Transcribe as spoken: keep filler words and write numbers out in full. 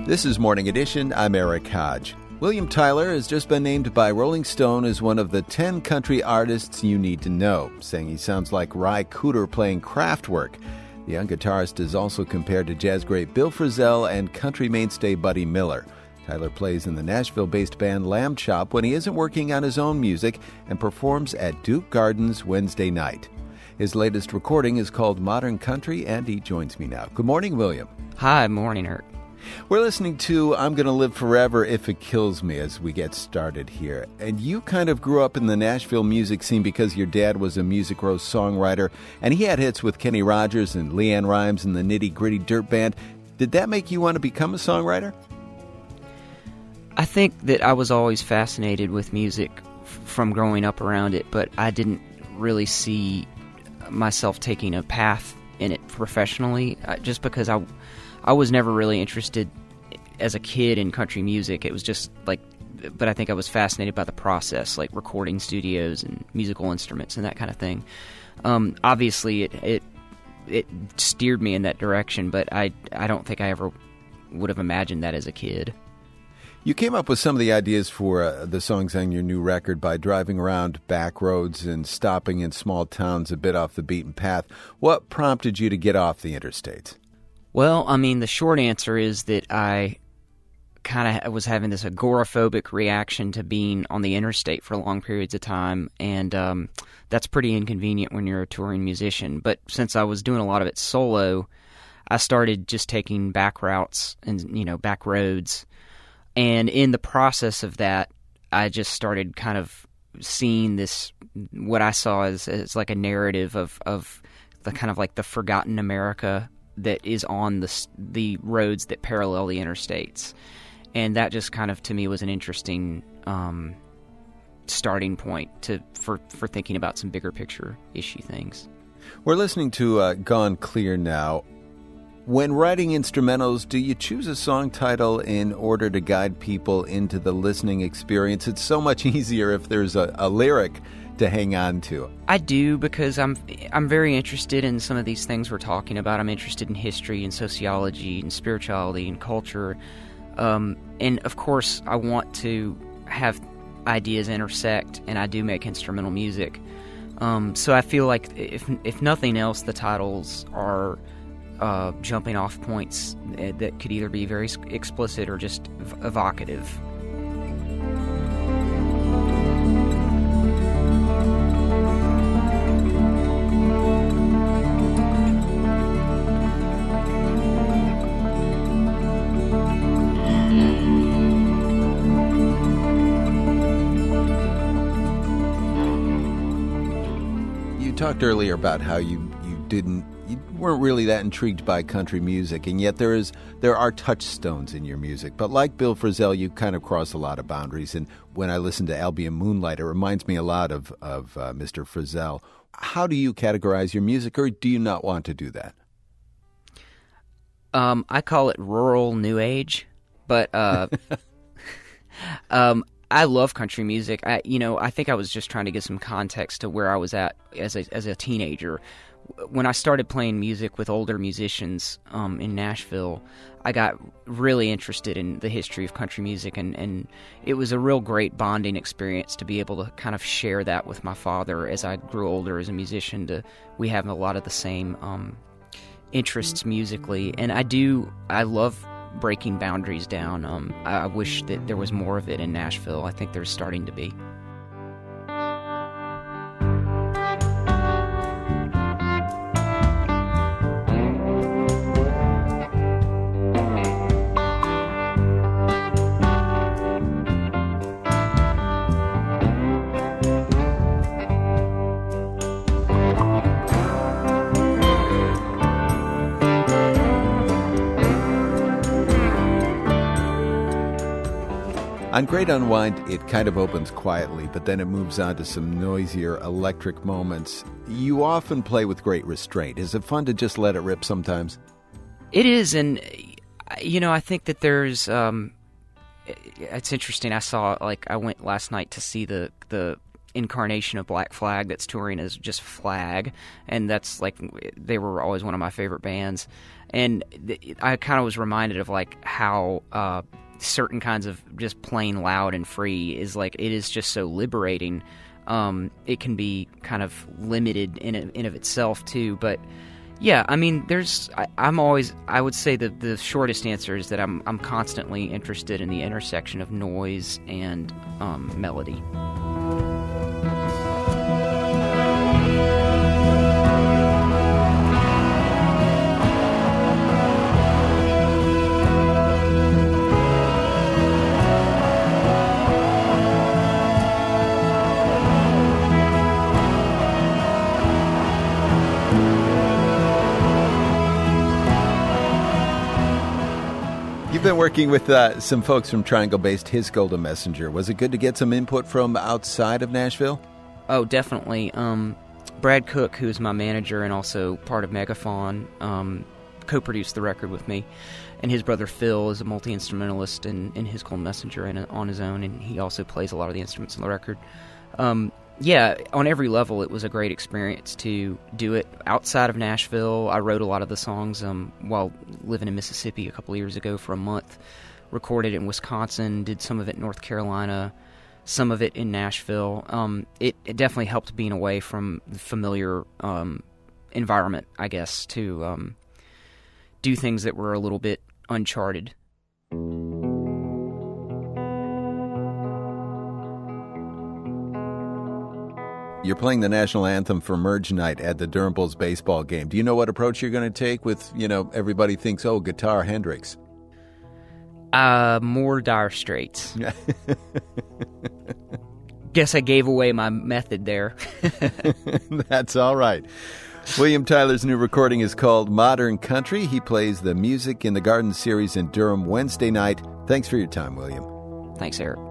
This is Morning Edition. I'm Eric Hodge. William Tyler has just been named by Rolling Stone as one of the ten country artists you need to know, saying he sounds like Ry Cooder playing Kraftwerk. The young guitarist is also compared to jazz great Bill Frisell and country mainstay Buddy Miller. Tyler plays in the Nashville-based band Lamb Chop when he isn't working on his own music and performs at Duke Gardens Wednesday night. His latest recording is called Modern Country, and he joins me now. Good morning, William. Hi, morning, Eric. We're listening to I'm Gonna Live Forever If It Kills Me as we get started here. And you kind of grew up in the Nashville music scene because your dad was a Music Row songwriter, and he had hits with Kenny Rogers and LeAnn Rimes and the Nitty Gritty Dirt Band. Did that make you want to become a songwriter? I think that I was always fascinated with music f- from growing up around it, but I didn't really see myself taking a path in it professionally, uh, just because I, I was never really interested as a kid in country music. It was just like, but I think I was fascinated by the process, like recording studios and musical instruments and that kind of thing. Um, obviously, it, it it steered me in that direction, but I, I don't think I ever would have imagined that as a kid. You came up with some of the ideas for uh, the songs on your new record by driving around back roads and stopping in small towns a bit off the beaten path. What prompted you to get off the interstates? Well, I mean, the short answer is that I kind of was having this agoraphobic reaction to being on the interstate for long periods of time, and um, that's pretty inconvenient when you're a touring musician. But since I was doing a lot of it solo, I started just taking back routes and, you know, back roads. And in the process of that, I just started kind of seeing this, what I saw as, as like a narrative of, of the kind of like the forgotten America that is on the the roads that parallel the interstates. And that just kind of, to me, was an interesting um, starting point to for, for thinking about some bigger picture issue things. We're listening to uh, Gone Clear now. When writing instrumentals, do you choose a song title in order to guide people into the listening experience? It's so much easier if there's a, a lyric to hang on to. I do, because I'm I'm very interested in some of these things we're talking about. I'm interested in history and sociology and spirituality and culture. Um, and, of course, I want to have ideas intersect, and I do make instrumental music. Um, so I feel like, if if nothing else, the titles are Uh, jumping off points that could either be very explicit or just ev- evocative. You talked earlier about how you, you didn't You weren't really that intrigued by country music, and yet there is there are touchstones in your music. But like Bill Frisell, you kind of cross a lot of boundaries. And when I listen to Albion Moonlight, it reminds me a lot of, of uh, Mister Frisell. How do you categorize your music, or do you not want to do that? Um, I call it rural new age, but uh, um, I love country music. I, you know, I think I was just trying to give some context to where I was at as a, as a teenager. When I started playing music with older musicians um, in Nashville, I got really interested in the history of country music, and, and it was a real great bonding experience to be able to kind of share that with my father as I grew older as a musician. To we have a lot of the same um, interests musically, and I do I love breaking boundaries down. Um, I, I wish that there was more of it in Nashville. I think there's starting to be. On Great Unwind, it kind of opens quietly, but then it moves on to some noisier electric moments. You often play with great restraint. Is it fun to just let it rip sometimes? It is, and, you know, I think that there's, um, it's interesting. I saw, like, I went last night to see the, the incarnation of Black Flag that's touring as just Flag, and that's like they were always one of my favorite bands. And th- I kind of was reminded of like how uh, certain kinds of just plain loud and free is like it is just so liberating. Um, it can be kind of limited in in of itself too, but yeah, I mean, there's I, I'm always I would say that the shortest answer is that I'm I'm constantly interested in the intersection of noise and um, melody. You've been working with uh, some folks from Triangle-based His Golden Messenger. Was it good to get some input from outside of Nashville? Oh, definitely. Um, Brad Cook, who's my manager and also part of Megafaun, um, co-produced the record with me. And his brother Phil is a multi-instrumentalist in, in His Golden Messenger and on his own, and he also plays a lot of the instruments on the record. Um, yeah, on every level, it was a great experience to do it outside of Nashville. I wrote a lot of the songs um, while living in Mississippi a couple of years ago for a month. Recorded it in Wisconsin, did some of it in North Carolina, some of it in Nashville. Um, it, it definitely helped being away from the familiar um, environment, I guess, to um, do things that were a little bit uncharted. You're playing the national anthem for Merge Night at the Durham Bulls baseball game. Do you know what approach you're going to take with, you know, everybody thinks, oh, guitar Hendrix? Uh, more Dire Straits. Guess I gave away my method there. That's all right. William Tyler's new recording is called Modern Country. He plays the Music in the Garden series in Durham Wednesday night. Thanks for your time, William. Thanks, Eric.